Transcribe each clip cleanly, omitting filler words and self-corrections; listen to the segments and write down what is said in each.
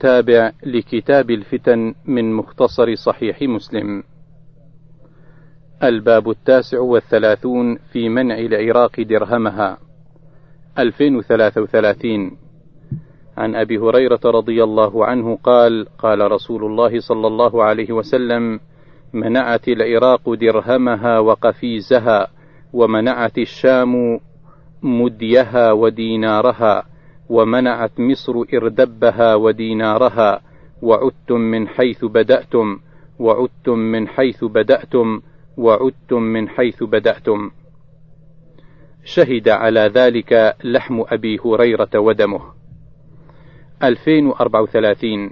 التابع لكتاب الفتن من مختصر صحيح مسلم. الباب 39 في منع العراق درهمها. 2033. عن أبي هريرة رضي الله عنه قال: قال رسول الله صلى الله عليه وسلم: منعت العراق درهمها وقفيزها، ومنعت الشام مديها ودينارها، ومنعت مصر إردبها ودينارها، وعدتم من حيث بدأتم، وعدتم من حيث بدأتم، وعدتم من حيث بدأتم. شهد على ذلك لحم أبي هريرة ودمه. 2034.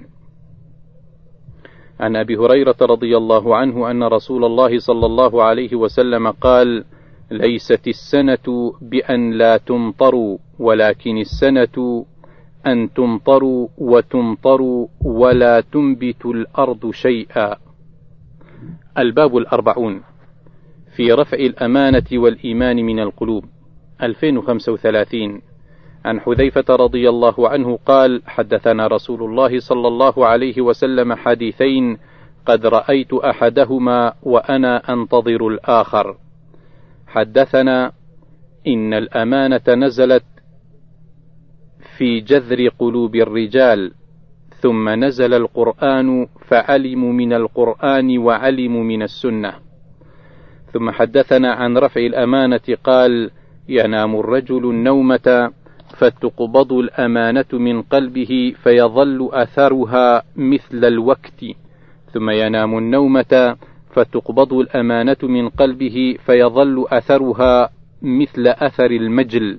عن أبي هريرة رضي الله عنه أن رسول الله صلى الله عليه وسلم قال: ليست السنة بأن لا تمطروا، ولكن السنة أن تمطروا وتمطروا ولا تنبت الأرض شيئا. الباب 40 في رفع الأمانة والإيمان من القلوب. 2035. عن حذيفة رضي الله عنه قال: حدثنا رسول الله صلى الله عليه وسلم حديثين قد رأيت أحدهما وأنا أنتظر الآخر. حدثنا: إن الأمانة نزلت في جذر قلوب الرجال، ثم نزل القرآن فعلموا من القرآن وعلموا من السنة. ثم حدثنا عن رفع الأمانة قال: ينام الرجل النومة فتقبض الأمانة من قلبه فيظل أثرها مثل الوقت، ثم ينام النومة فتقبض الأمانة من قلبه فيظل أثرها مثل أثر المجل،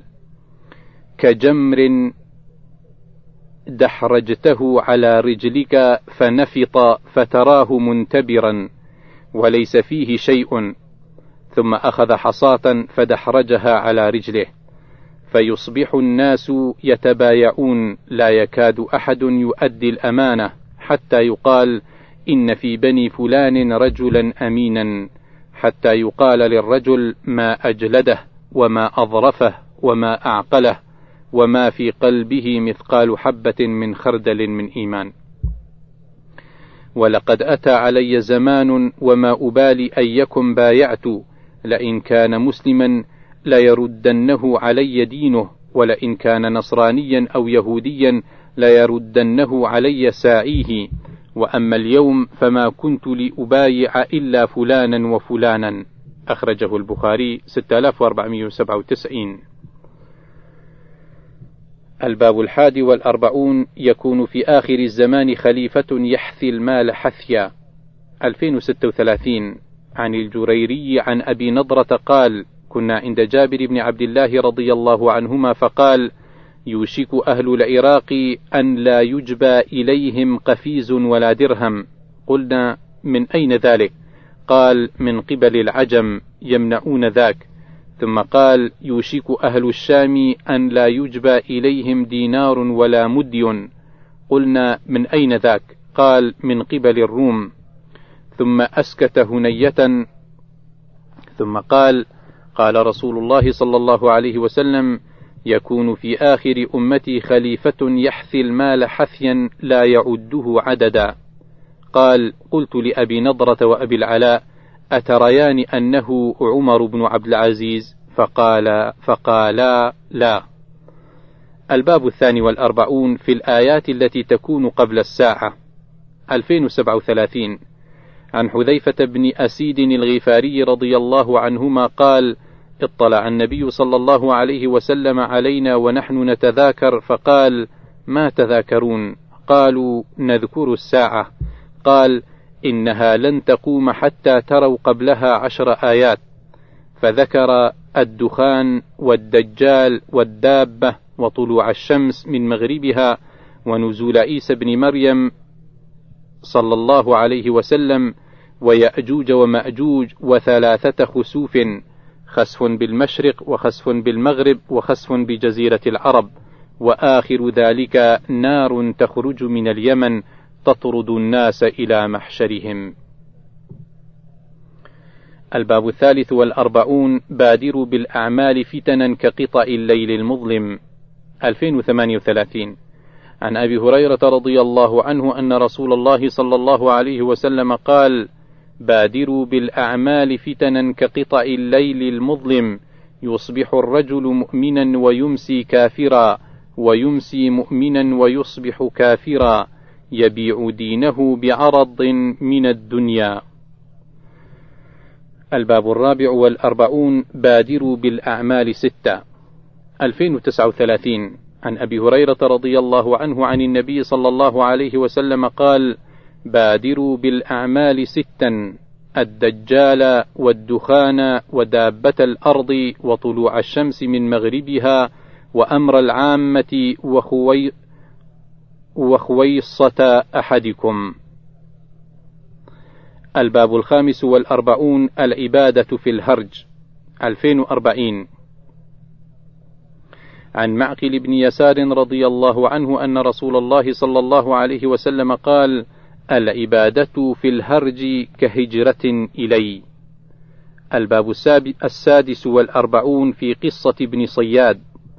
كجمر دحرجته على رجلك فنفط فتراه منتبرا وليس فيه شيء، ثم أخذ حصاة فدحرجها على رجله، فيصبح الناس يتبايعون لا يكاد أحد يؤدي الأمانة، حتى يقال: إن في بني فلان رجلا أمينا، حتى يقال للرجل: ما أجلده وما أظرفه وما أعقله، وما في قلبه مثقال حبة من خردل من إيمان. ولقد أتى علي زمان وما أبالي أيكم بايعت، لئن كان مسلما ليردنه علي دينه، ولئن كان نصرانيا أو يهوديا ليردنه علي ساعيه، وأما اليوم فما كنت لأبايع إلا فلانا وفلانا. أخرجه البخاري 6497. الباب 41 يكون في آخر الزمان خليفة يحثي المال حثيا. 2036. عن الجريري عن أبي نضرة قال: كنا عند جابر بن عبد الله رضي الله عنهما فقال: يوشك أهل العراق أن لا يجبى إليهم قفيز ولا درهم. قلنا: من أين ذلك؟ قال: من قبل العجم يمنعون ذاك. ثم قال: يوشك أهل الشام أن لا يجبى إليهم دينار ولا مدي. قلنا: من أين ذاك؟ قال: من قبل الروم. ثم أسكت هنية، ثم قال: قال رسول الله صلى الله عليه وسلم: يكون في آخر أمتي خليفة يحثي المال حثيا لا يعده عددا. قال: قلت لأبي نضرة وأبي العلاء: أتريان أنه عمر بن عبد العزيز؟ فقالا: لا. الباب 42 في الآيات التي تكون قبل الساعة. 2037. عن حذيفة بن أسيد الغفاري رضي الله عنهما قال: اطلع النبي صلى الله عليه وسلم علينا ونحن نتذاكر، فقال: ما تذاكرون؟ قالوا: نذكر الساعة. قال: إنها لن تقوم حتى تروا قبلها 10 آيات، فذكر الدخان والدجال والدابة وطلوع الشمس من مغربها ونزول عيسى بن مريم صلى الله عليه وسلم ويأجوج ومأجوج و3 خسوف، خسف بالمشرق وخسف بالمغرب وخسف بجزيرة العرب، وآخر ذلك نار تخرج من اليمن تطرد الناس إلى محشرهم. الباب 43 بادروا بالأعمال فتنا كقطع الليل المظلم. 2038. عن أبي هريرة رضي الله عنه أن رسول الله صلى الله عليه وسلم قال: بادروا بالأعمال فتنا كقطع الليل المظلم، يصبح الرجل مؤمنا ويمسي كافرا، ويمسي مؤمنا ويصبح كافرا، يبيع دينه بعرض من الدنيا. الباب 44. بادروا بالأعمال 6. 2039. عن أبي هريرة رضي الله عنه عن النبي صلى الله عليه وسلم قال: بادروا بالأعمال 6: الدجال والدخان ودابة الأرض وطلوع الشمس من مغربها وأمر العامة وخويصة أحدكم. الباب 45. العبادة في الهرج. 2040. عن معقل بن يسار رضي الله عنه أن رسول الله صلى الله عليه وسلم قال: العبادة في الهرج كهجرة إلي. الباب 46. في قصة ابن صياد.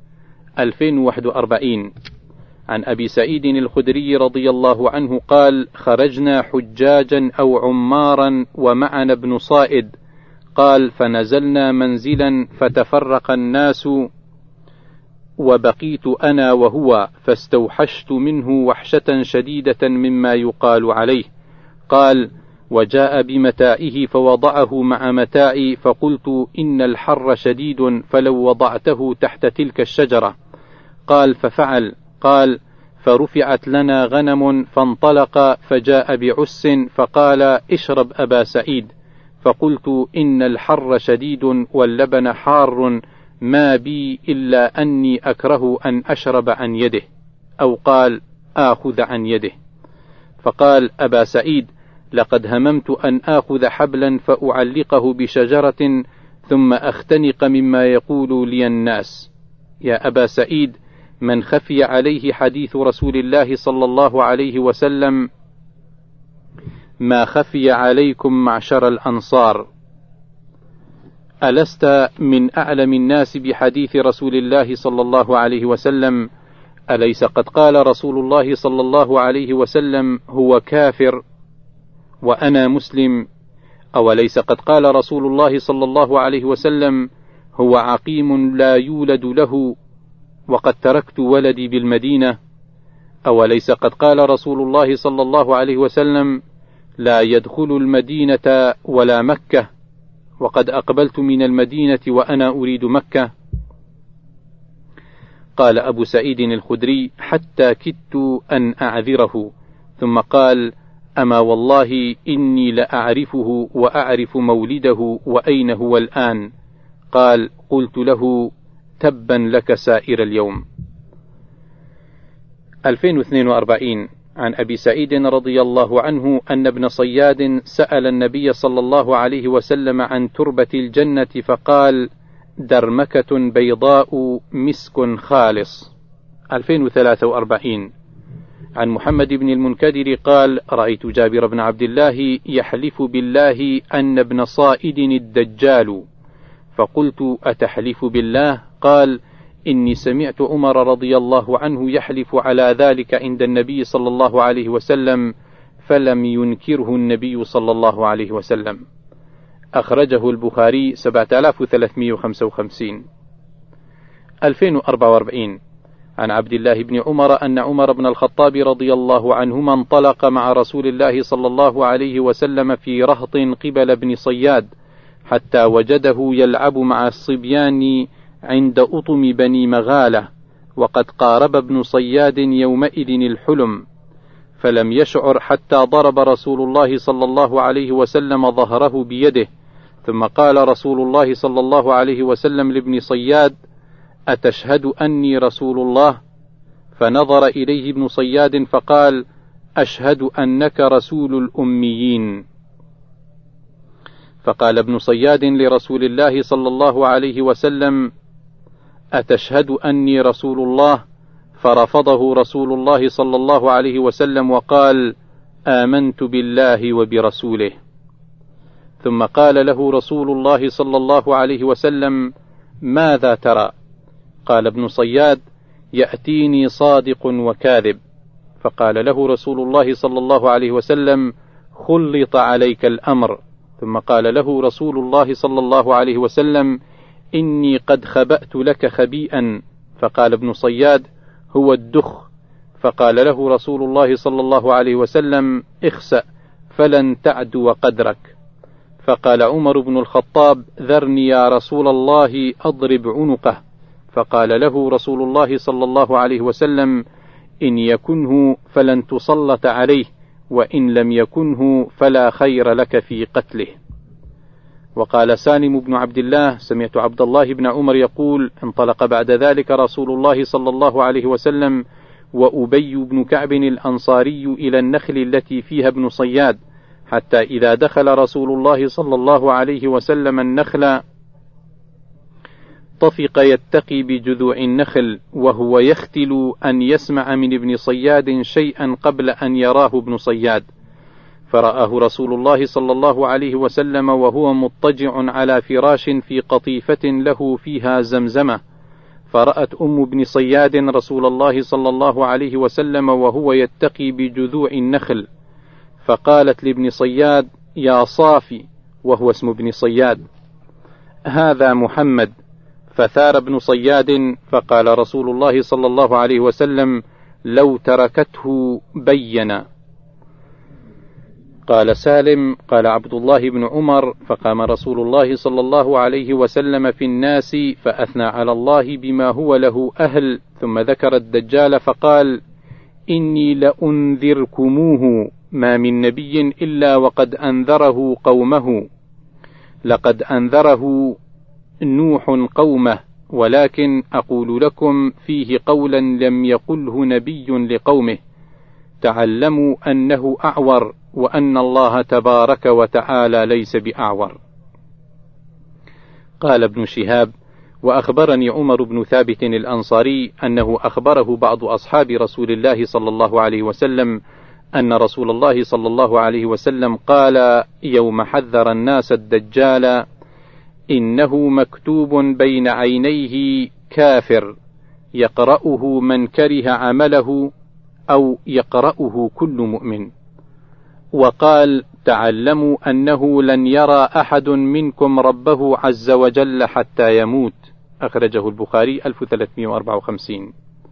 2041. عن أبي سعيد الخدري رضي الله عنه قال: خرجنا حجاجا أو عمارا ومعنا ابن صائد، قال: فنزلنا منزلا فتفرق الناس وبقيت أنا وهو، فاستوحشت منه وحشة شديدة مما يقال عليه. قال: وجاء بمتاعه فوضعه مع متاعي، فقلت: إن الحر شديد، فلو وضعته تحت تلك الشجرة. قال: ففعل. قال: فرفعت لنا غنم، فانطلق فجاء بعس، فقال: اشرب أبا سعيد. فقلت: إن الحر شديد واللبن حار، ما بي إلا أني أكره أن أشرب عن يده، أو قال: آخذ عن يده. فقال: أبا سعيد، لقد هممت أن آخذ حبلا فأعلقه بشجرة ثم أختنق مما يقول لي الناس. يا أبا سعيد، من خفي عليه حديث رسول الله صلى الله عليه وسلم ما خفي عليكم معشر الأنصار. ألست من أعلم الناس بحديث رسول الله صلى الله عليه وسلم؟ أليس قد قال رسول الله صلى الله عليه وسلم: هو كافر وأنا مسلم؟ أوليس قد قال رسول الله صلى الله عليه وسلم: هو عقيم لا يولد له وقد تركت ولدي بالمدينة؟ أوليس قد قال رسول الله صلى الله عليه وسلم: لا يدخل المدينة ولا مكة، وقد أقبلت من المدينة وأنا أريد مكة؟ قال أبو سعيد الخدري: حتى كدت أن أعذره، ثم قال: أما والله إني لأعرفه وأعرف مولده وأين هو الآن. قال: قلت له: تبا لك سائر اليوم. 2042. عن أبي سعيد رضي الله عنه أن ابن صياد سأل النبي صلى الله عليه وسلم عن تربة الجنة، فقال: درمكة بيضاء مسك خالص. 2043. عن محمد بن المنكدر قال: رأيت جابر بن عبد الله يحلف بالله أن ابن صائد الدجال، فقلت: أتحلف بالله؟ قال: إني سمعت عمر رضي الله عنه يحلف على ذلك عند النبي صلى الله عليه وسلم، فلم ينكره النبي صلى الله عليه وسلم. أخرجه البخاري 7355. 2044. عن عبد الله بن عمر أن عمر بن الخطاب رضي الله عنهما انطلق مع رسول الله صلى الله عليه وسلم في رهط قبل ابن صياد، حتى وجده يلعب مع الصبيان عند أطم بني مغالة، وقد قارب ابن صياد يومئذ الحلم، فلم يشعر حتى ضرب رسول الله صلى الله عليه وسلم ظهره بيده، ثم قال رسول الله صلى الله عليه وسلم لابن صياد: أتشهد أني رسول الله؟ فنظر إليه ابن صياد فقال: أشهد أنك رسول الأميين. فقال ابن صياد لرسول الله صلى الله عليه وسلم: أتشهد أني رسول الله؟ فرفضه رسول الله صلى الله عليه وسلم وقال: آمنت بالله وبرسوله. ثم قال له رسول الله صلى الله عليه وسلم: ماذا ترى؟ قال ابن صياد: يأتيني صادق وكاذب، فقال له رسول الله صلى الله عليه وسلم: خلط عليك الأمر. ثم قال له رسول الله صلى الله عليه وسلم: إني قد خبأت لك خبيئا. فقال ابن صياد: هو الدخ. فقال له رسول الله صلى الله عليه وسلم: اخسأ فلن تعدو قدرك. فقال عمر بن الخطاب: ذرني يا رسول الله أضرب عنقه. فقال له رسول الله صلى الله عليه وسلم: إن يكنه فلن تسلط عليه، وإن لم يكنه فلا خير لك في قتله. وقال سالم بن عبد الله: سمعت عبد الله بن عمر يقول: انطلق بعد ذلك رسول الله صلى الله عليه وسلم وأبي بن كعب الأنصاري إلى النخل التي فيها ابن صياد، حتى إذا دخل رسول الله صلى الله عليه وسلم النخل طفق يتقي بجذوع النخل، وهو يختل أن يسمع من ابن صياد شيئا قبل أن يراه ابن صياد. فرآه رسول الله صلى الله عليه وسلم وهو مضطجع على فراش في قطيفة له فيها زمزمة. فرأت أم ابن صياد رسول الله صلى الله عليه وسلم وهو يتقي بجذوع النخل، فقالت لابن صياد: يا صافي، وهو اسم ابن صياد، هذا محمد. فثار ابن صياد، فقال رسول الله صلى الله عليه وسلم: لو تركته بينا. قال سالم: قال عبد الله بن عمر: فقام رسول الله صلى الله عليه وسلم في الناس فأثنى على الله بما هو له أهل، ثم ذكر الدجال فقال: إني لأنذركموه، ما من نبي إلا وقد أنذره قومه، لقد أنذره نوح قومه، ولكن أقول لكم فيه قولا لم يقله نبي لقومه: تعلموا أنه أعور، وأن الله تبارك وتعالى ليس بأعور. قال ابن شهاب: وأخبرني عمر بن ثابت الأنصاري أنه أخبره بعض أصحاب رسول الله صلى الله عليه وسلم أن رسول الله صلى الله عليه وسلم قال يوم حذر الناس الدجال: إنه مكتوب بين عينيه كافر، يقرأه من كره عمله، أو يقرأه كل مؤمن. وقال: تعلموا أنه لن يرى أحد منكم ربه عز وجل حتى يموت. أخرجه البخاري 1354.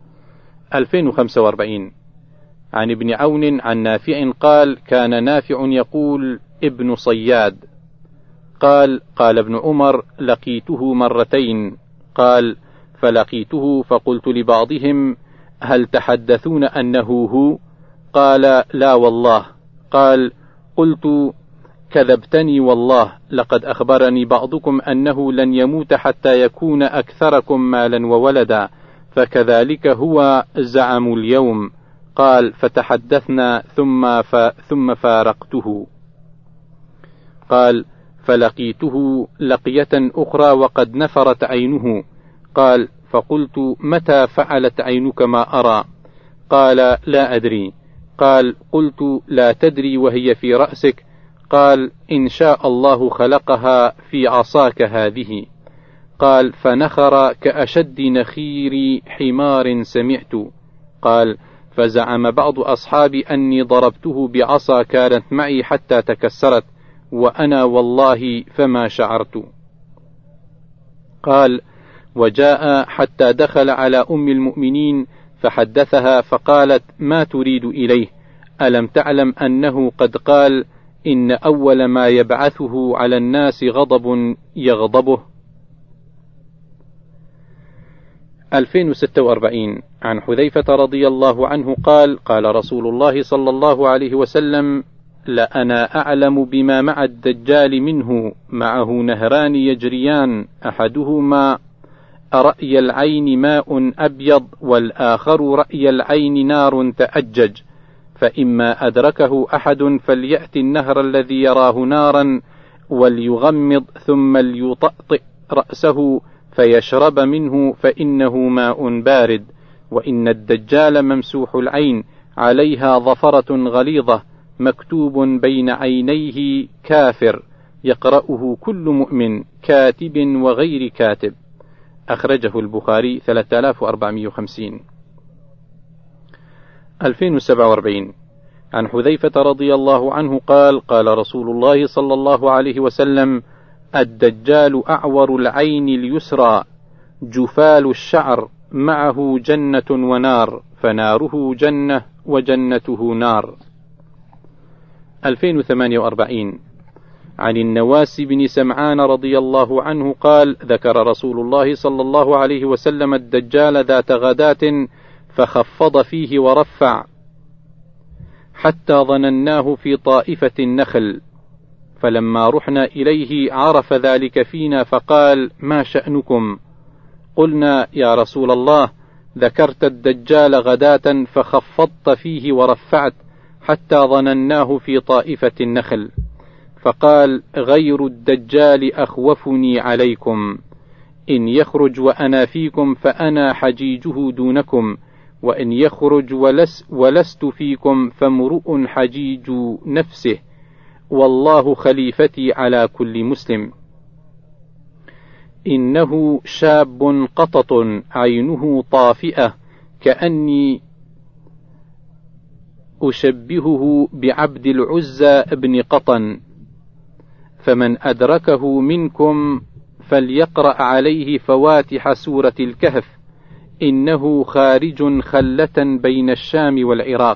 2045 عن ابن عون عن نافع قال: كان نافع يقول: ابن صياد. قال: قال ابن عمر: لقيته مرتين. قال: فلقيته فقلت لبعضهم: هل تحدثون أنه هو؟ قال: لا والله. قال: قلت: كذبتني والله، لقد أخبرني بعضكم أنه لن يموت حتى يكون أكثركم مالا وولدا، فكذلك هو زعم اليوم. قال: فتحدثنا ثم فارقته. قال: فلقيته لقية أخرى وقد نفرت عينه. قال: فقلت: متى فعلت عينك ما أرى؟ قال: لا أدري. قال: قلت: لا تدري وهي في رأسك؟ قال: إن شاء الله خلقها في عصاك هذه. قال: فنخر كأشد نخير حمار سمعت. قال: فزعم بعض أصحابي أني ضربته بعصا كانت معي حتى تكسرت، وأنا والله فما شعرت. قال: وجاء حتى دخل على أم المؤمنين فحدثها، فقالت: ما تريد إليه؟ ألم تعلم أنه قد قال: إن أول ما يبعثه على الناس غضب يغضبه. 2046 عن حذيفة رضي الله عنه قال: قال رسول الله صلى الله عليه وسلم: لأنا أعلم بما مع الدجال منه، معه نهران يجريان، أحدهما رأي العين ماء أبيض، والآخر رأي العين نار تأجج، فإما أدركه أحد فليأتي النهر الذي يراه نارا وليغمض ثم ليطأطئ رأسه فيشرب منه، فإنه ماء بارد. وإن الدجال ممسوح العين، عليها ظفرة غليظة، مكتوب بين عينيه كافر، يقرأه كل مؤمن، كاتب وغير كاتب. أخرجه البخاري 3450. 2047 عن حذيفة رضي الله عنه قال: قال رسول الله صلى الله عليه وسلم: الدجال أعور العين اليسرى جفال الشعر معه جنة ونار، فناره جنة وجنته نار. 2048 عن النواس بن سمعان رضي الله عنه قال: ذكر رسول الله صلى الله عليه وسلم الدجال ذات غداة فخفض فيه ورفع حتى ظنناه في طائفة النخل، فلما رحنا إليه عرف ذلك فينا فقال: ما شأنكم؟ قلنا: يا رسول الله، ذكرت الدجال غداة فخفضت فيه ورفعت حتى ظنناه في طائفة النخل. فقال: غير الدجال أخوفني عليكم، إن يخرج وأنا فيكم فأنا حجيجه دونكم، وإن يخرج ولست فيكم فامرؤ حجيج نفسه، والله خليفتي على كل مسلم. إنه شاب قطط عينه طافئة كأني أشبهه بعبد العزى بن قطن، فمن أدركه منكم فليقرأ عليه فواتح سورة الكهف، إنه خارج خلة بين الشام والعراق.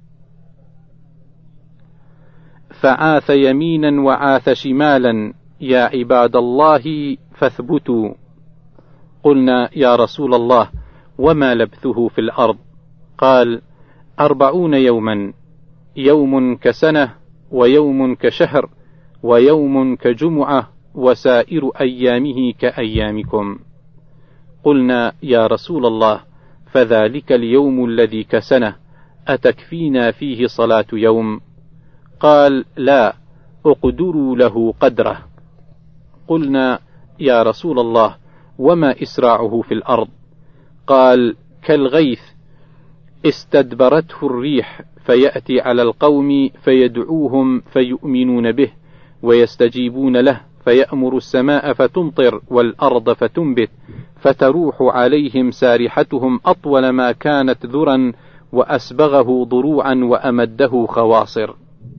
فعاث يمينا وعاث شمالا، يا عباد الله فاثبتوا. قلنا: يا رسول الله، وما لبثه في الأرض؟ قال: 40 يوما، يوم كسنة، ويوم كشهر، ويوم كجمعة، وسائر أيامه كأيامكم. قلنا: يا رسول الله، فذلك اليوم الذي كسنة أتكفينا فيه صلاة يوم؟ قال: لا، اقدروا له قدره. قلنا: يا رسول الله، وما إسراعه في الأرض؟ قال: كالغيث استدبرته الريح، فيأتي على القوم فيدعوهم فيؤمنون به ويستجيبون له، فيأمر السماء فتمطر والأرض فتنبت، فتروح عليهم سارحتهم أطول ما كانت ذرا، وأسبغه ضروعا وأمده خواصر.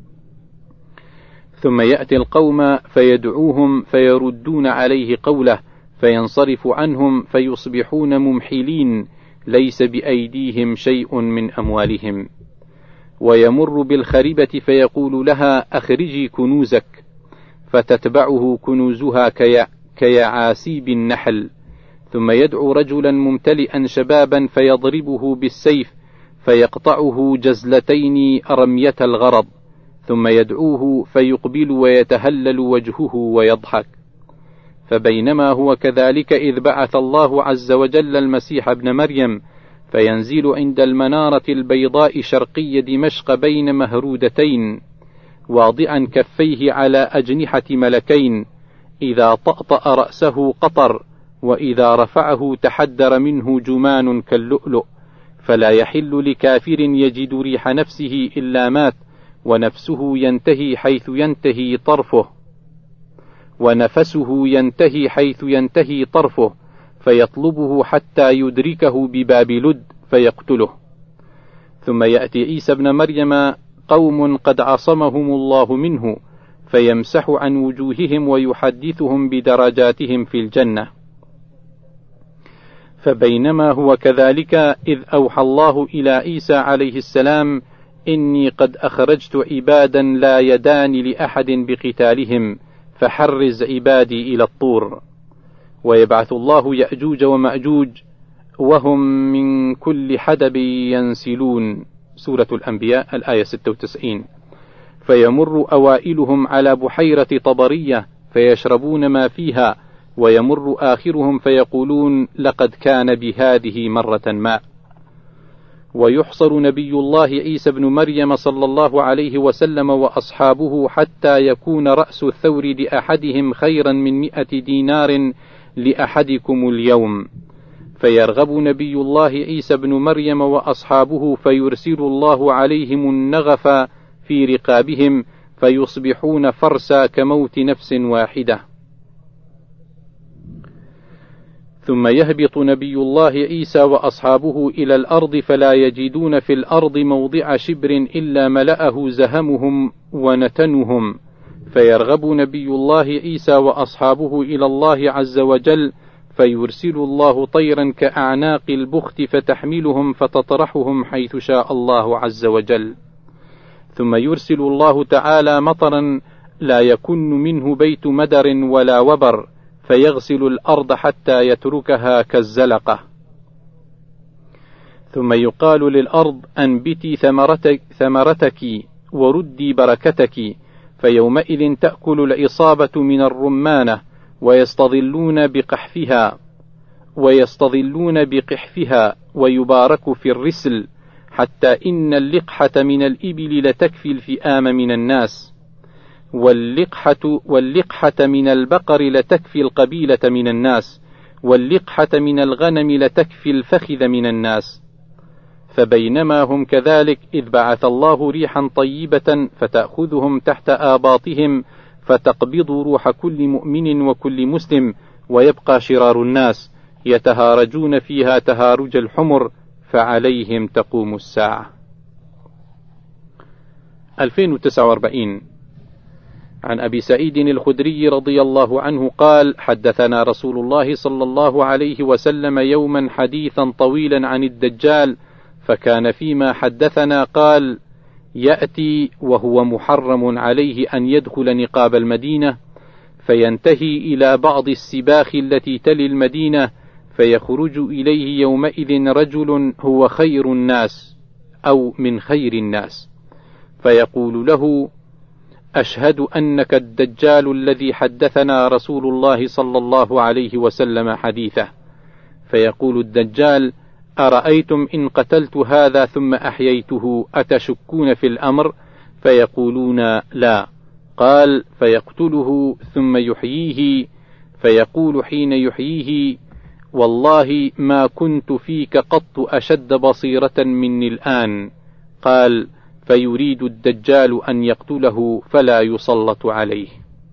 ثم يأتي القوم فيدعوهم فيردون عليه قوله، فينصرف عنهم فيصبحون ممحلين، ليس بأيديهم شيء من أموالهم. ويمر بالخربة فيقول لها: أخرجي كنوزك، فتتبعه كنوزها كيعاسيب النحل. ثم يدعو رجلا ممتلئا شبابا فيضربه بالسيف فيقطعه جزلتين رمية الغرض، ثم يدعوه فيقبل ويتهلل وجهه ويضحك. فبينما هو كذلك إذ بعث الله عز وجل المسيح ابن مريم، فينزل عند المنارة البيضاء شرقي دمشق بين مهرودتين، واضعا كفيه على أجنحة ملكين، إذا طأطأ رأسه قطر، وإذا رفعه تحدر منه جمان كاللؤلؤ، فلا يحل لكافر يجد ريح نفسه إلا مات، ونفسه ينتهي حيث ينتهي طرفه، ونفسه ينتهي حيث ينتهي طرفه، فيطلبه حتى يدركه بباب لد فيقتله. ثم يأتي عيسى ابن مريم قوم قد عصمهم الله منه، فيمسح عن وجوههم ويحدثهم بدرجاتهم في الجنة. فبينما هو كذلك إذ أوحى الله إلى عيسى عليه السلام: إني قد أخرجت عبادا لا يدان لأحد بقتالهم، فحرز عبادي إلى الطور. ويبعث الله يأجوج ومأجوج وهم من كل حدب ينسلون. سورة الأنبياء الآية 96. فيمر أوائلهم على بحيرة طبرية فيشربون ما فيها، ويمر آخرهم فيقولون: لقد كان بهذه مرة ماء. ويحصر نبي الله عيسى بن مريم صلى الله عليه وسلم وأصحابه حتى يكون رأس الثور لأحدهم خيرا من 100 دينار لأحدكم اليوم، فيرغب نبي الله عيسى بن مريم وأصحابه، فيرسل الله عليهم النغف في رقابهم، فيصبحون فرسا كموت نفس واحدة. ثم يهبط نبي الله عيسى وأصحابه إلى الأرض فلا يجدون في الأرض موضع شبر إلا ملأه زهمهم ونتنهم، فيرغب نبي الله عيسى وأصحابه إلى الله عز وجل، فيرسل الله طيرا كأعناق البخت فتحملهم فتطرحهم حيث شاء الله عز وجل. ثم يرسل الله تعالى مطرا لا يكن منه بيت مدر ولا وبر، فيغسل الأرض حتى يتركها كالزلقة. ثم يقال للأرض أنبتي ثمرتك وردي بركتك، فيومئذ تأكل العصابة من الرمانة ويستظلون بقحفها ويبارك في الرسل، حتى إن اللقحة من الإبل لتكفي الفئام من الناس، واللقحة من البقر لتكفي القبيلة من الناس، واللقحة من الغنم لتكفي الفخذ من الناس. فبينما هم كذلك إذ بعث الله ريحا طيبة فتأخذهم تحت آباطهم فتقبض روح كل مؤمن وكل مسلم، ويبقى شرار الناس يتهارجون فيها تهارج الحمر، فعليهم تقوم الساعة. 2049 عن أبي سعيد الخدري رضي الله عنه قال: حدثنا رسول الله صلى الله عليه وسلم يوما حديثا طويلا عن الدجال، فكان فيما حدثنا قال: يأتي وهو محرم عليه أن يدخل نقاب المدينة، فينتهي إلى بعض السباخ التي تلي المدينة، فيخرج إليه يومئذ رجل هو خير الناس أو من خير الناس، فيقول له: أشهد أنك الدجال الذي حدثنا رسول الله صلى الله عليه وسلم حديثه. فيقول الدجال: أرأيتم إن قتلت هذا ثم أحييته أتشكون في الأمر؟ فيقولون: لا. قال: فيقتله ثم يحييه، فيقول حين يحييه: والله ما كنت فيك قط أشد بصيرة مني الآن. قال: فيريد الدجال أن يقتله فلا يسلط عليه.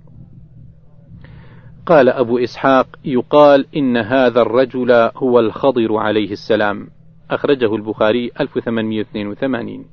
قال أبو إسحاق: يقال إن هذا الرجل هو الخضر عليه السلام. أخرجه البخاري 1882.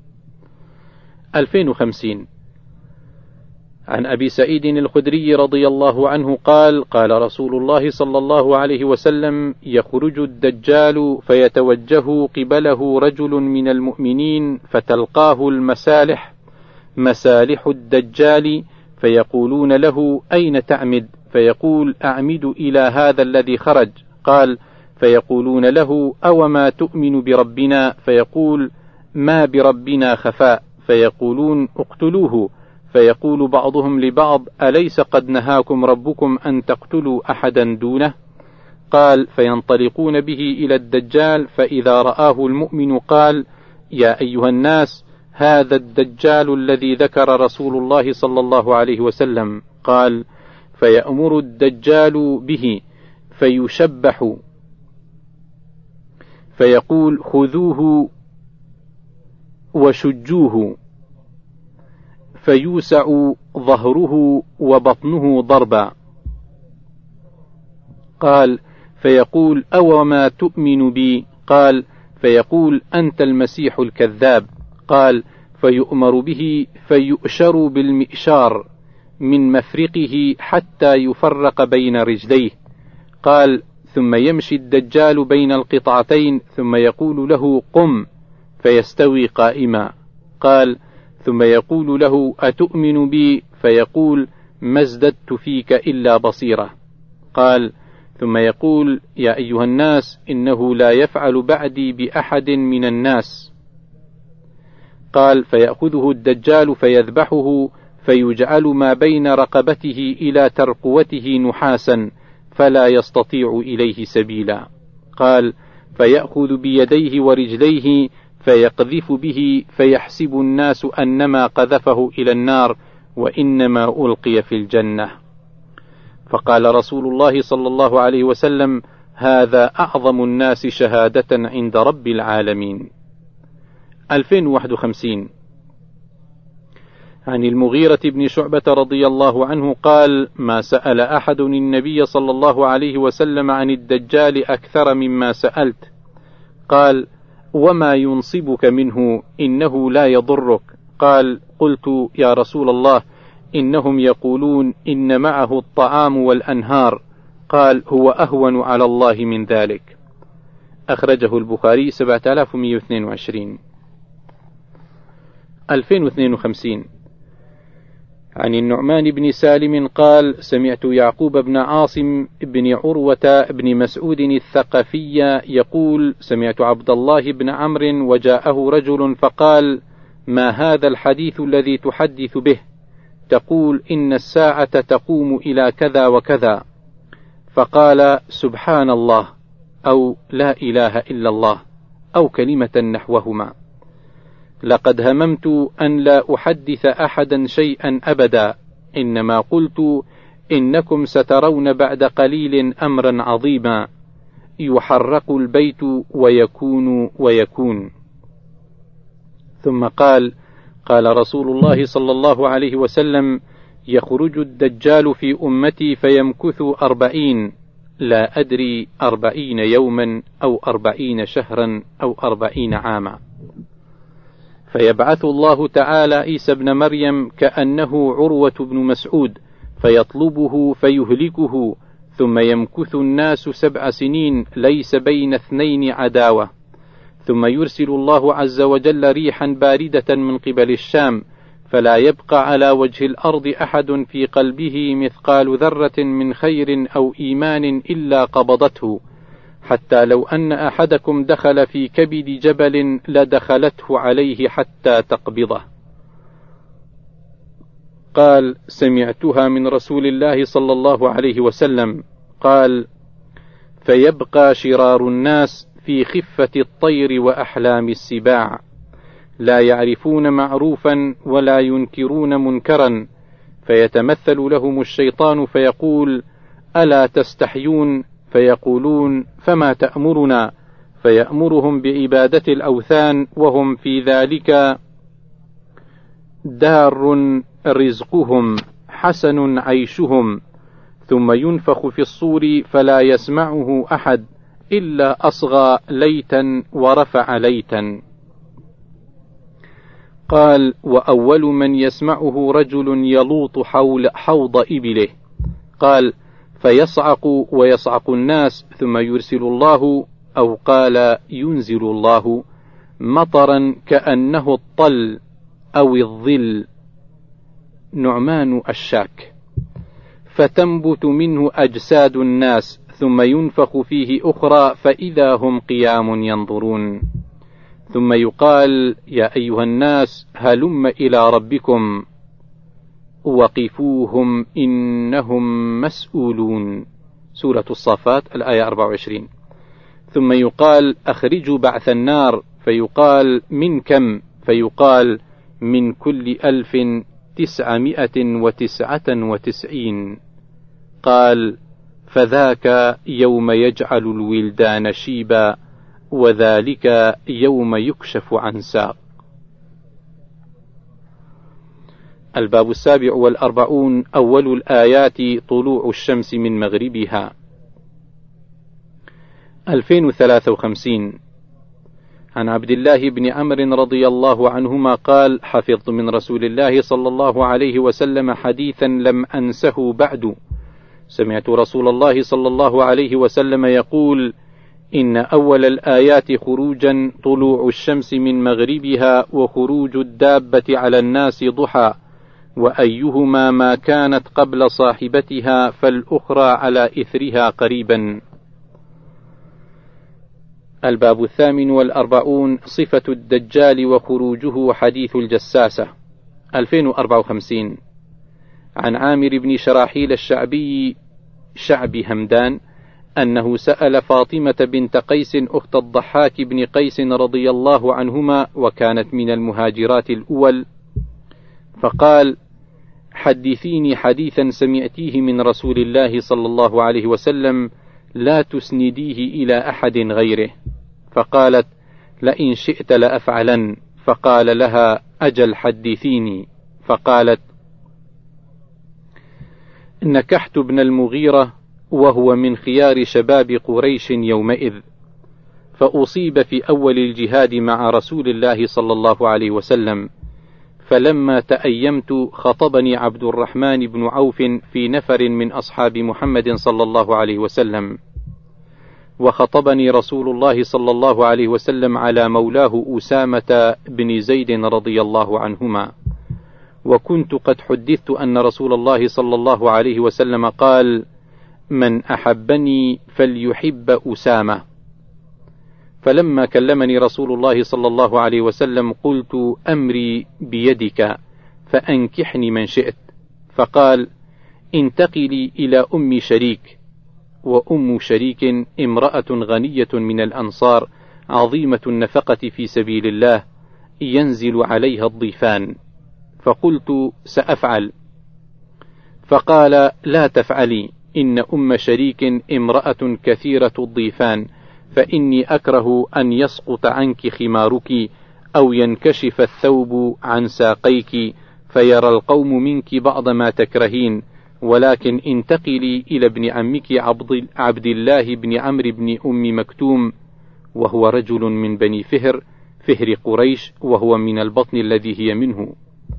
2050 عن أبي سعيد الخدري رضي الله عنه قال: قال رسول الله صلى الله عليه وسلم: يخرج الدجال فيتوجه قبله رجل من المؤمنين فتلقاه مسالح الدجال، فيقولون له: أين تعمد؟ فيقول: أعمد إلى هذا الذي خرج. قال: فيقولون له: أوما تؤمن بربنا؟ فيقول: ما بربنا خفاء. فيقولون: اقتلوه. فيقول بعضهم لبعض: أليس قد نهاكم ربكم أن تقتلوا أحدا دونه؟ قال: فينطلقون به إلى الدجال، فإذا رآه المؤمن قال: يا أيها الناس، هذا الدجال الذي ذكر رسول الله صلى الله عليه وسلم. قال: فيأمر الدجال به فيشبح، فيقول: خذوه وشجوه، فيوسع ظهره وبطنه ضربا. قال: فيقول: أوما تؤمن بي؟ قال: فيقول: أنت المسيح الكذاب. قال: فيؤمر به فيؤشر بالمئشار من مفرقه حتى يفرق بين رجليه. قال: ثم يمشي الدجال بين القطعتين، ثم يقول له: قم، فيستوي قائما. قال: ثم يقول له: أتؤمن بي؟ فيقول: ما ازددت فيك إلا بصيرة. قال: ثم يقول: يا أيها الناس، إنه لا يفعل بعدي بأحد من الناس. قال: فيأخذه الدجال فيذبحه، فيجعل ما بين رقبته إلى ترقوته نحاسا، فلا يستطيع إليه سبيلا. قال: فيأخذ بيديه ورجليه فيقذف به، فيحسب الناس أنما قذفه إلى النار، وإنما ألقي في الجنة. فقال رسول الله صلى الله عليه وسلم: هذا أعظم الناس شهادة عند رب العالمين. 2051 عن المغيرة بن شعبة رضي الله عنه قال: ما سأل أحد النبي صلى الله عليه وسلم عن الدجال أكثر مما سألت. قال: وما ينصبك منه؟ إنه لا يضرك. قال: قلت: يا رسول الله، إنهم يقولون إن معه الطعام والأنهار. قال: هو أهون على الله من ذلك. أخرجه البخاري 7122. 2052 عن النعمان بن سالم قال: سمعت يعقوب بن عاصم بن عروة بن مسعود الثقفي يقول: سمعت عبد الله بن عمرو وجاءه رجل فقال: ما هذا الحديث الذي تحدث به؟ تقول إن الساعة تقوم إلى كذا وكذا. فقال: سبحان الله، أو لا إله إلا الله، أو كلمة نحوهما. لقد هممت أن لا أحدث أحدا شيئا أبدا، إنما قلت إنكم سترون بعد قليل أمرا عظيما، يحرق البيت ويكون. ثم قال: قال رسول الله صلى الله عليه وسلم: يخرج الدجال في أمتي فيمكث 40، لا أدري 40 يوما أو 40 شهرا أو 40 عاما، فيبعث الله تعالى عيسى ابن مريم كأنه عروة بن مسعود فيطلبه فيهلكه، ثم يمكث الناس 7 سنين ليس بين 2 عداوة، ثم يرسل الله عز وجل ريحا باردة من قبل الشام، فلا يبقى على وجه الأرض أحد في قلبه مثقال ذرة من خير أو إيمان إلا قبضته، حتى لو أن أحدكم دخل في كبد جبل لدخلته عليه حتى تقبضه. قال: سمعتها من رسول الله صلى الله عليه وسلم. قال: فيبقى شرار الناس في خفة الطير وأحلام السباع، لا يعرفون معروفا ولا ينكرون منكرا، فيتمثل لهم الشيطان فيقول: ألا تستحيون؟ فيقولون: فما تأمرنا؟ فيأمرهم بعبادة الأوثان، وهم في ذلك دار رزقهم حسن عيشهم، ثم ينفخ في الصور فلا يسمعه أحد إلا أصغى ليتا ورفع ليتا. قال: وأول من يسمعه رجل يلوط حوض إبله. قال: فيصعق ويصعق الناس، ثم يرسل الله، أو قال ينزل الله، مطرا كأنه الطل أو الظل، نعمان الشاك، فتنبت منه أجساد الناس، ثم ينفخ فيه أخرى فإذا هم قيام ينظرون، ثم يقال: يا أيها الناس هلم إلى ربكم وقفوهم إنهم مسؤولون. سورة الصافات الآية 24. ثم يقال: أخرجوا بعث النار، فيقال: من كم؟ فيقال: من كل 1999. قال: فذاك يوم يجعل الولدان شيبا، وذلك يوم يكشف عن ساق. الباب 47 أول الآيات طلوع الشمس من مغربها. 2053 عن عبد الله بن عمرو رضي الله عنهما قال: حفظت من رسول الله صلى الله عليه وسلم حديثا لم أنسه بعد. سمعت رسول الله صلى الله عليه وسلم يقول: إن أول الآيات خروجا طلوع الشمس من مغربها، وخروج الدابة على الناس ضحى، وأيهما ما كانت قبل صاحبتها فالأخرى على إثرها قريبا. الباب 48 صفة الدجال وخروجه حديث الجساسة. 2054 عن عامر بن شراحيل الشعبي شعب همدان أنه سأل فاطمة بنت قيس أخت الضحاك بن قيس رضي الله عنهما، وكانت من المهاجرات الأول، فقال: حدثيني حديثا سمعتيه من رسول الله صلى الله عليه وسلم لا تسنديه إلى أحد غيره. فقالت: لئن شئت لأفعلن. فقال لها: أجل حدثيني. فقالت: نكحت ابن المغيرة وهو من خيار شباب قريش يومئذ، فأصيب في أول الجهاد مع رسول الله صلى الله عليه وسلم، فلما تأيمت خطبني عبد الرحمن بن عوف في نفر من أصحاب محمد صلى الله عليه وسلم، وخطبني رسول الله صلى الله عليه وسلم على مولاه أسامة بن زيد رضي الله عنهما، وكنت قد حدثت أن رسول الله صلى الله عليه وسلم قال: من أحبني فليحب أسامة. فلما كلمني رسول الله صلى الله عليه وسلم قلت: أمري بيدك فأنكحني من شئت. فقال: انتقلي إلى أم شريك. وأم شريك امرأة غنية من الأنصار عظيمة النفقة في سبيل الله، ينزل عليها الضيفان. فقلت: سأفعل. فقال: لا تفعلي، إن أم شريك امرأة كثيرة الضيفان، فإني أكره أن يسقط عنك خمارك أو ينكشف الثوب عن ساقيك فيرى القوم منك بعض ما تكرهين، ولكن انتقلي إلى ابن عمك عبد الله بن عمرو بن أم مكتوم، وهو رجل من بني فهر قريش، وهو من البطن الذي هي منه.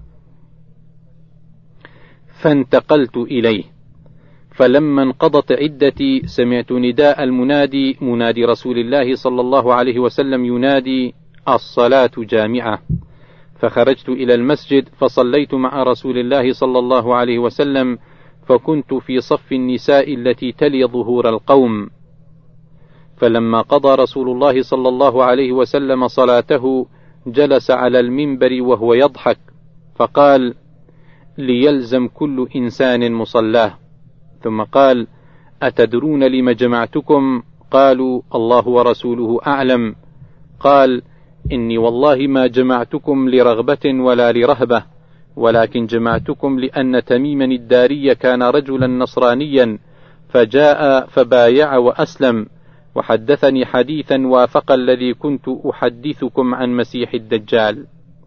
فانتقلت إليه، فلما انقضت عدتي سمعت نداء المنادي، منادي رسول الله صلى الله عليه وسلم، ينادي: الصلاة جامعة. فخرجت إلى المسجد فصليت مع رسول الله صلى الله عليه وسلم، فكنت في صف النساء التي تلي ظهور القوم. فلما قضى رسول الله صلى الله عليه وسلم صلاته جلس على المنبر وهو يضحك، فقال: ليلزم كل إنسان مصلاه. ثم قال: أتدرون لم جمعتكم؟ قالوا: الله ورسوله أعلم. قال: إني والله ما جمعتكم لرغبة ولا لرهبة، ولكن جمعتكم لأن تميما الداري كان رجلا نصرانيا فجاء فبايع وأسلم، وحدثني حديثا وافق الذي كنت أحدثكم عن مسيح الدجال.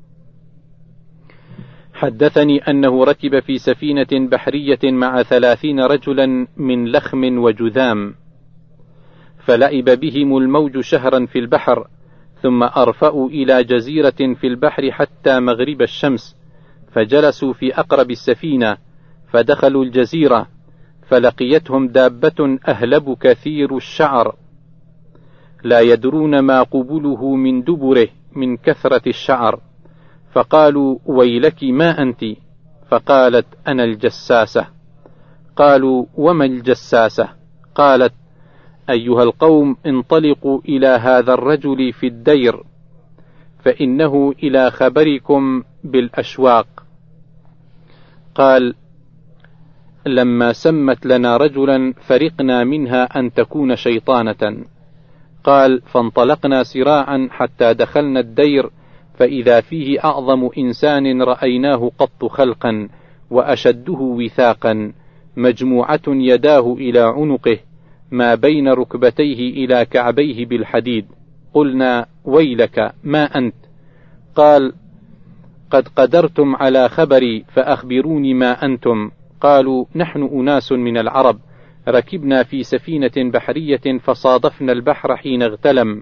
حدثني أنه ركب في سفينة بحرية مع 30 رجلا من لخم وجذام، فلعب بهم الموج شهرا في البحر، ثم أرفأوا إلى جزيرة في البحر حتى مغرب الشمس، فجلسوا في أقرب السفينة، فدخلوا الجزيرة، فلقيتهم دابة أهلب كثير الشعر، لا يدرون ما قبله من دبره من كثرة الشعر، فقالوا: ويلك ما أنت؟ فقالت: أنا الجساسة. قالوا: وما الجساسة؟ قالت: أيها القوم، انطلقوا إلى هذا الرجل في الدير، فإنه إلى خبركم بالأشواق. قال: لما سمت لنا رجلا فرقنا منها أن تكون شيطانة. قال: فانطلقنا سراعا حتى دخلنا الدير، فإذا فيه أعظم إنسان رأيناه قط خلقا، وأشده وثاقا، مجموعة يداه إلى عنقه، ما بين ركبتيه إلى كعبيه بالحديد. قلنا: ويلك ما أنت؟ قال: قد قدرتم على خبري، فأخبروني ما أنتم. قالوا: نحن أناس من العرب، ركبنا في سفينة بحرية فصادفنا البحر حين اغتلم،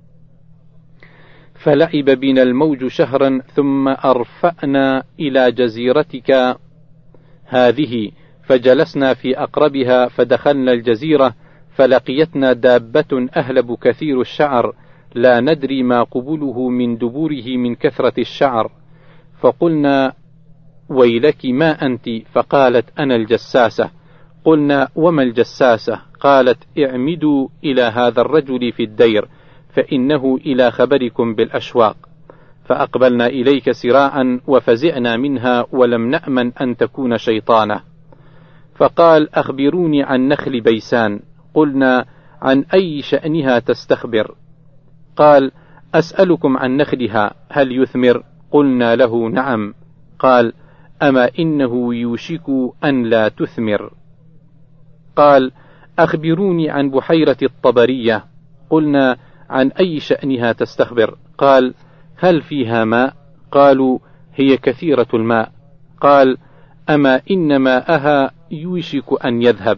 فلعب بنا الموج شهرا، ثم أرفأنا إلى جزيرتك هذه، فجلسنا في أقربها، فدخلنا الجزيرة، فلقيتنا دابة أهلب كثير الشعر، لا ندري ما قبله من دبوره من كثرة الشعر. فقلنا: ويلك ما أنت؟ فقالت: أنا الجساسة. قلنا: وما الجساسة؟ قالت: اعمدوا إلى هذا الرجل في الدير، فإنه إلى خبركم بالأشواق. فأقبلنا إليك سراعا، وفزعنا منها، ولم نأمن أن تكون شيطانة. فقال: أخبروني عن نخل بيسان. قلنا: عن أي شأنها تستخبر؟ قال: أسألكم عن نخلها، هل يثمر؟ قلنا له: نعم. قال: أما إنه يوشك أن لا تثمر. قال: أخبروني عن بحيرة الطبرية. قلنا: عن أي شأنها تستخبر؟ قال: هل فيها ماء؟ قالوا: هي كثيرة الماء. قال: أما إن ماءها يوشك أن يذهب.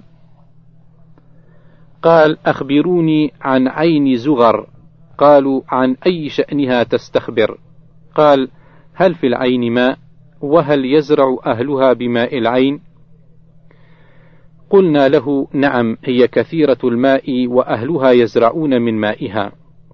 قال: أخبروني عن عين زغر. قالوا: عن أي شأنها تستخبر؟ قال: هل في العين ماء؟ وهل يزرع أهلها بماء العين؟ قلنا له: نعم، هي كثيرة الماء وأهلها يزرعون من مائها.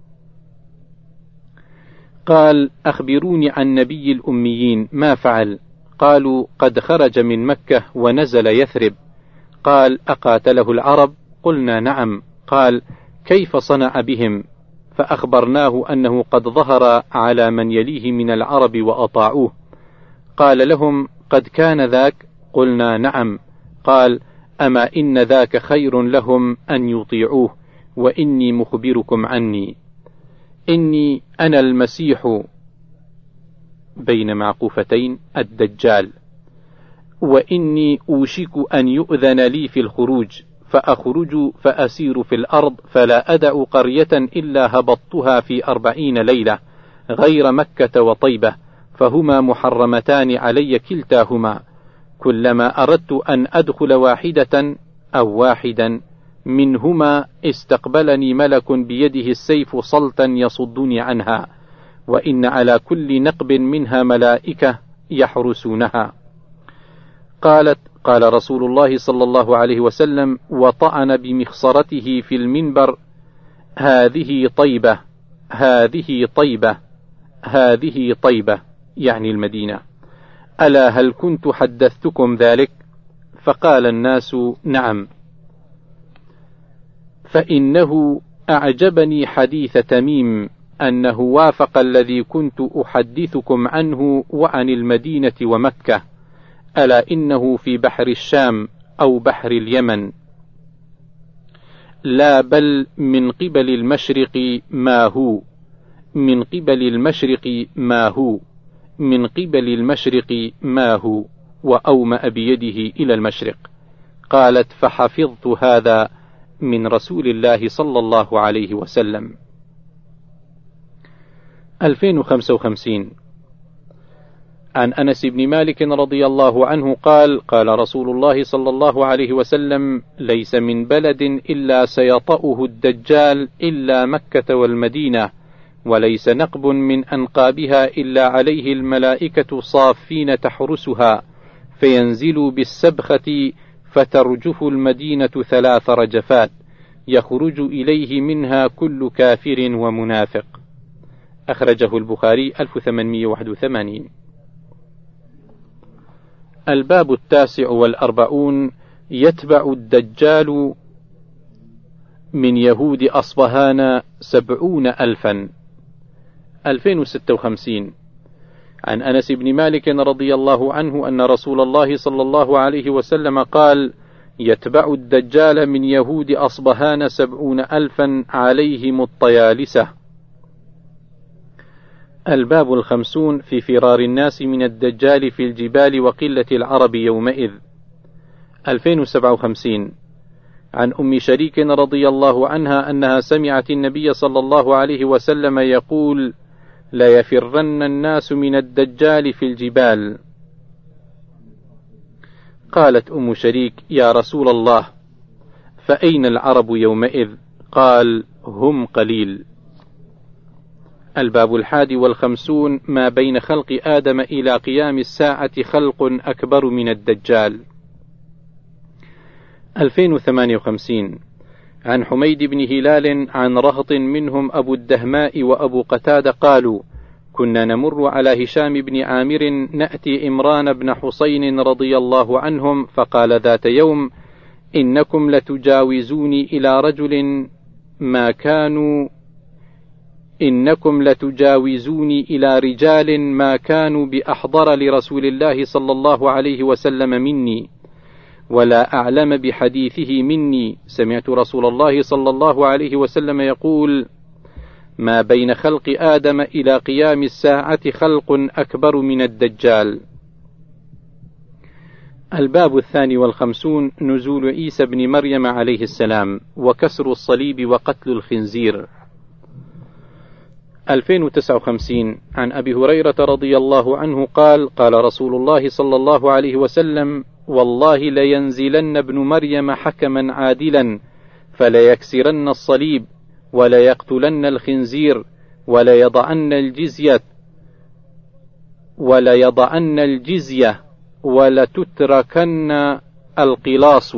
قال: أخبروني عن نبي الأميين ما فعل؟ قالوا: قد خرج من مكة ونزل يثرب. قال: أقاتله العرب؟ قلنا: نعم. قال: كيف صنع بهم؟ فأخبرناه أنه قد ظهر على من يليه من العرب وأطاعوه. قال لهم: قد كان ذاك؟ قلنا: نعم. قال: أما إن ذاك خير لهم أن يطيعوه، وإني مخبركم عني، إني أنا المسيح بين معقوفتين الدجال، وإني أوشك أن يؤذن لي في الخروج، فأخرج فأسير في الأرض، فلا أدع قرية إلا هبطتها في 40 ليلة غير مكة وطيبة، فهما محرمتان علي كلتاهما. كلما أردت أن أدخل واحدة أو واحدا منهما استقبلني ملك بيده السيف صلتا يصدني عنها، وإن على كل نقب منها ملائكة يحرسونها. قال رسول الله صلى الله عليه وسلم وطعن بمخصرته في المنبر: هذه طيبة، هذه طيبة، هذه طيبة، يعني المدينة. ألا هل كنت حدثتكم ذلك؟ فقال الناس: نعم. فإنه أعجبني حديث تميم أنه وافق الذي كنت أحدثكم عنه وعن المدينة ومكة، ألا إنه في بحر الشام أو بحر اليمن، لا بل من قبل المشرق ما هو، من قبل المشرق ما هو، من قبل المشرق ما هو، وأومأ بيده إلى المشرق. قالت: فحفظت هذا من رسول الله صلى الله عليه وسلم. 2055 عن أنس بن مالك رضي الله عنه قال: قال رسول الله صلى الله عليه وسلم: ليس من بلد إلا سيطأه الدجال إلا مكة والمدينة، وليس نقب من أنقابها إلا عليه الملائكة صافين تحرسها، فينزلوا بالسبخة فترجف المدينة 3 رجفات، يخرج إليه منها كل كافر ومنافق. أخرجه البخاري 1881. الباب 49 يتبع الدجال من يهود أصبهان 70,000. 2056 عن أنس بن مالك رضي الله عنه أن رسول الله صلى الله عليه وسلم قال: يتبع الدجال من يهود أصبهان 70,000 عليهم الطيالسة. الباب 50 في فرار الناس من الدجال في الجبال وقلة العرب يومئذ. 2057 عن أم شريك رضي الله عنها أنها سمعت النبي صلى الله عليه وسلم يقول: لا يفرن الناس من الدجال في الجبال. قالت أم شريك: يا رسول الله، فأين العرب يومئذ؟ قال: هم قليل. الباب 51 ما بين خلق آدم إلى قيام الساعة خلق أكبر من الدجال. 2058 عن حميد بن هلال عن رهط منهم أبو الدهماء وأبو قتادة قالوا: كنا نمر على هشام بن عامر نأتي إمران بن حسين رضي الله عنهم، فقال ذات يوم: إنكم لتجاوزوني إلى رجل ما كانوا إنكم لتجاوزوني إلى رجال ما كانوا بأحضر لرسول الله صلى الله عليه وسلم مني، ولا أعلم بحديثه مني. سمعت رسول الله صلى الله عليه وسلم يقول: ما بين خلق آدم إلى قيام الساعة خلق أكبر من الدجال. الباب 52 نزول عيسى بن مريم عليه السلام وكسر الصليب وقتل الخنزير. 2059 عن أبي هريرة رضي الله عنه قال: قال رسول الله صلى الله عليه وسلم: والله لينزلن ابن مريم حكما عادلا فليكسرن الصليب وليقتلن الخنزير وليضعن الجزية ولتتركن القلاص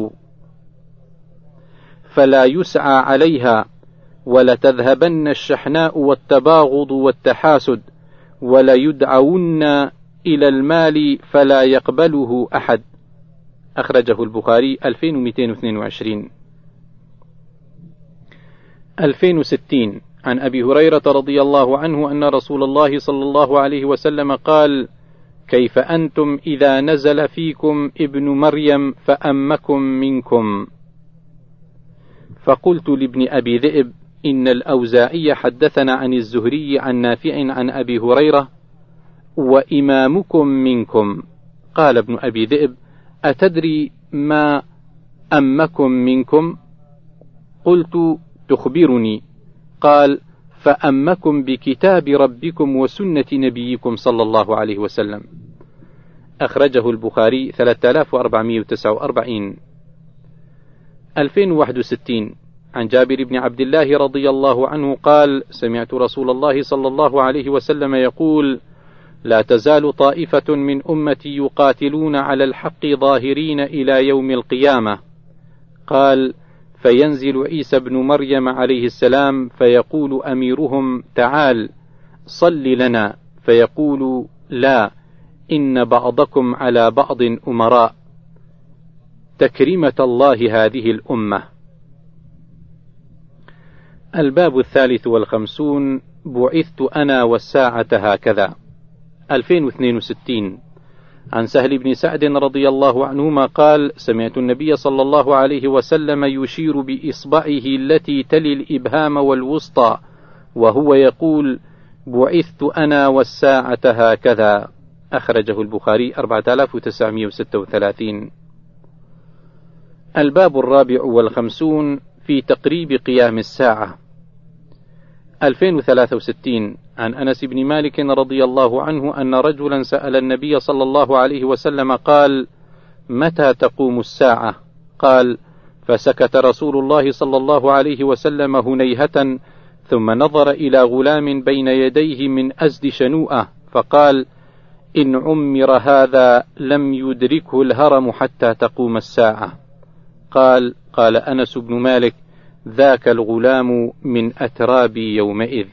فلا يسعى عليها ولتذهبن الشحناء والتباغض والتحاسد وليدعون إلى المال فلا يقبله أحد. أخرجه البخاري. 2222. 2060 عن أبي هريرة رضي الله عنه أن رسول الله صلى الله عليه وسلم قال: كيف أنتم إذا نزل فيكم ابن مريم فأمكم منكم؟ فقلت لابن أبي ذئب: إن الأوزاعي حدثنا عن الزهري عن نافع عن أبي هريرة: وإمامكم منكم. قال ابن أبي ذئب: أتدري ما أمكم منكم؟ قلت: تخبرني. قال: فأمكم بكتاب ربكم وسنة نبيكم صلى الله عليه وسلم. أخرجه البخاري. 3449. 2061 عن جابر بن عبد الله رضي الله عنه قال: سمعت رسول الله صلى الله عليه وسلم يقول: لا تزال طائفة من أمتي يقاتلون على الحق ظاهرين إلى يوم القيامة. قال: فينزل عيسى بن مريم عليه السلام فيقول أميرهم: تعال صل لنا، فيقول: لا، إن بعضكم على بعض أمراء، تكريمة الله هذه الأمة. الباب 53. بعثت أنا والساعة هكذا. 2062 عن سهل بن سعد رضي الله عنهما قال: سمعت النبي صلى الله عليه وسلم يشير بإصبعه التي تلي الإبهام والوسطى وهو يقول: بعثت أنا والساعة هكذا. أخرجه البخاري. 4936. الباب 54 في تقريب قيام الساعة. 2063 عن أنس بن مالك رضي الله عنه أن رجلا سأل النبي صلى الله عليه وسلم قال: متى تقوم الساعة؟ قال: فسكت رسول الله صلى الله عليه وسلم هنيهة ثم نظر إلى غلام بين يديه من أزد شنوءة فقال: إن عمر هذا لم يدركه الهرم حتى تقوم الساعة. قال أنس بن مالك: ذاك الغلام من أترابي يومئذ.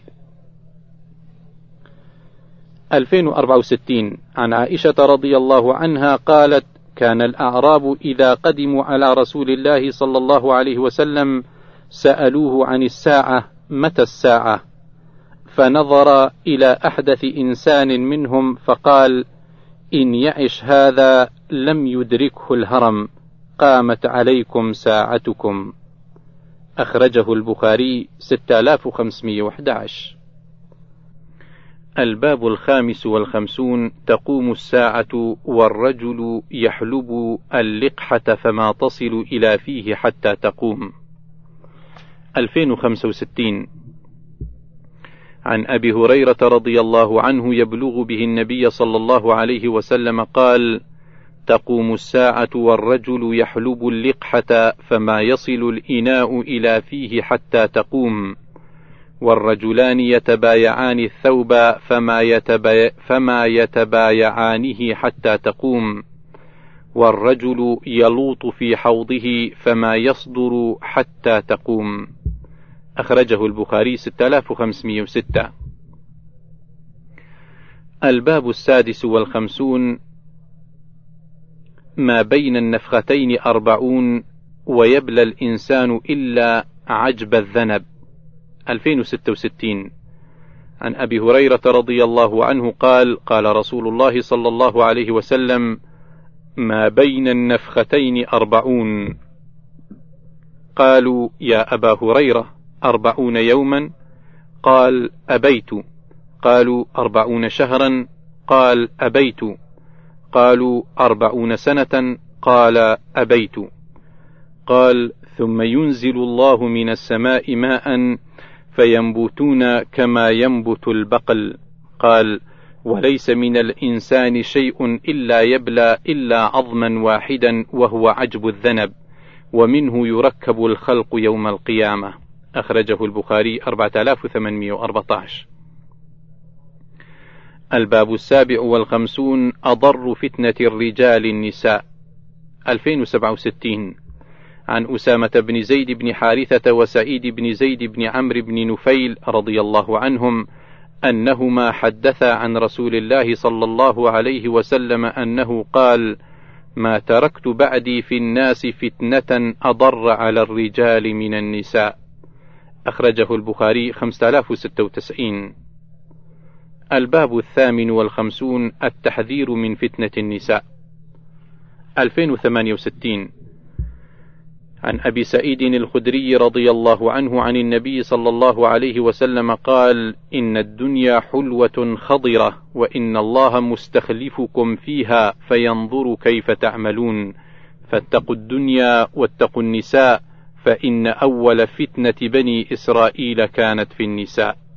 2064 عن عائشة رضي الله عنها قالت: كان الأعراب إذا قدموا على رسول الله صلى الله عليه وسلم سألوه عن الساعة: متى الساعة؟ فنظر إلى أحدث إنسان منهم فقال: إن يعش هذا لم يدركه الهرم، قامت عليكم ساعتكم. أخرجه البخاري. 6511. الباب 55. تقوم الساعة والرجل يحلب اللقحة فما تصل إلى فيه حتى تقوم. 2065 عن أبي هريرة رضي الله عنه يبلغ به النبي صلى الله عليه وسلم قال: تقوم الساعة والرجل يحلب اللقحة فما يصل الإناء إلى فيه حتى تقوم، والرجلان يتبايعان الثوب فما يتبايعانه حتى تقوم، والرجل يلوط في حوضه فما يصدر حتى تقوم. أخرجه البخاري. 6506. الباب 56. ما بين النفختين 40 ويبلى الإنسان إلا عجب الذنب. 2066 عن أبي هريرة رضي الله عنه قال: قال رسول الله صلى الله عليه وسلم: ما بين النفختين 40. قالوا: يا أبا هريرة 40 يوما؟ قال: أبيت. قالوا: 40 شهرا؟ قال: أبيت. قالوا: 40 سنة؟ قال: أبيت. قال: ثم ينزل الله من السماء ماء فينبتون كما ينبت البقل. قال: وليس من الإنسان شيء إلا يبلى إلا عظما واحدا وهو عجب الذنب، ومنه يركب الخلق يوم القيامة. أخرجه البخاري 4814. الباب 57 أضر فتنة الرجال النساء. 2067 عن أسامة بن زيد بن حارثة وسعيد بن زيد بن عمرو بن نفيل رضي الله عنهم أنهما حدثا عن رسول الله صلى الله عليه وسلم أنه قال: ما تركت بعدي في الناس فتنة أضر على الرجال من النساء. أخرجه البخاري 5096. الباب 58 التحذير من فتنة النساء. 2068 عن أبي سعيد الخدري رضي الله عنه عن النبي صلى الله عليه وسلم قال: إن الدنيا حلوة خضرة، وإن الله مستخلفكم فيها فينظر كيف تعملون، فاتقوا الدنيا واتقوا النساء، فإن أول فتنة بني إسرائيل كانت في النساء.